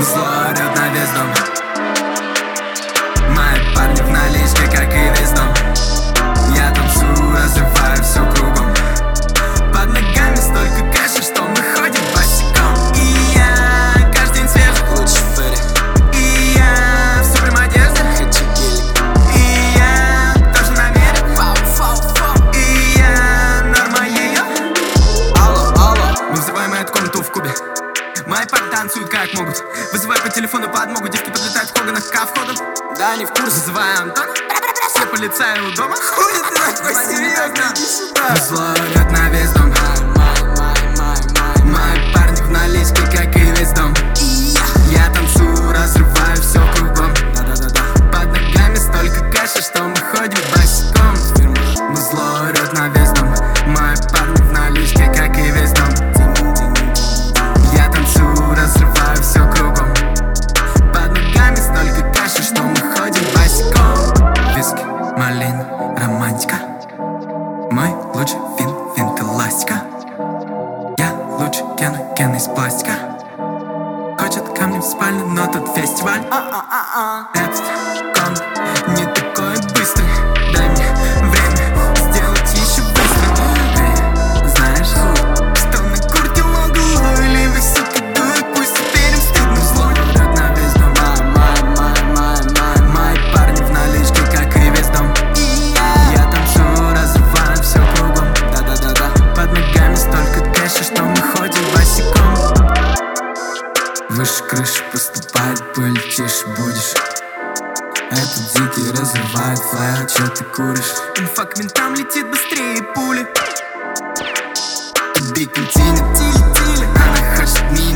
Зло орёт на весь дом. Мои парни в наличке, как и весь дом. Я танцую, разрываю все кругом. Под ногами столько кэша, что мы ходим босиком. И я каждый день свежий, лучше в фэре. И я в супрем одежде, хочу гелик. И я тоже намерен, и я норма ее. Алло, алло, мы взрываем эту комнату в кубе. Мои парни танцуют как могут. Вызывай по телефону подмогу. Девки подлетают в Хоганах ко входу. Да, они в курсе. Вызывай Антона. Все полицаи у дома. Хули ты такой, серьезно? Иди сюда. Зло орёт на весь дом. Мои парни в наличке, как и весь дом. Я танцую, разрываю все кругом. Под ногами столько кэша, что мы ходим босиком. Зло орёт на весь дом. Мои парни в наличке, как и весь дом. Я танцую, разрываю все кругом. Под ногами столько кэша, что мы ходим босиком. Виски, малина, романтика. Мой лучший финт эластика. Я лучше Кен из пластика. Хочет ко мне в спальню, но тут фестиваль. Этот кон не такой быстрый. Дай мне время сделать еще быстро. Ты знаешь, что накрутил углу, или вы, сука, дует, пусть теперь им стыдно. Зло орёт на весь дом. Мои парни в наличке, как и весь дом. Я танцую, разрываю все кругом. Под ногами столько кэша, что мы ходим босиком. Выше крыши поступает пыль, тише будешь. Этот дикий разрывает флай, а чё ты куришь? Инфа к винтам летит быстрее пули. Биг тили, она хочет мини.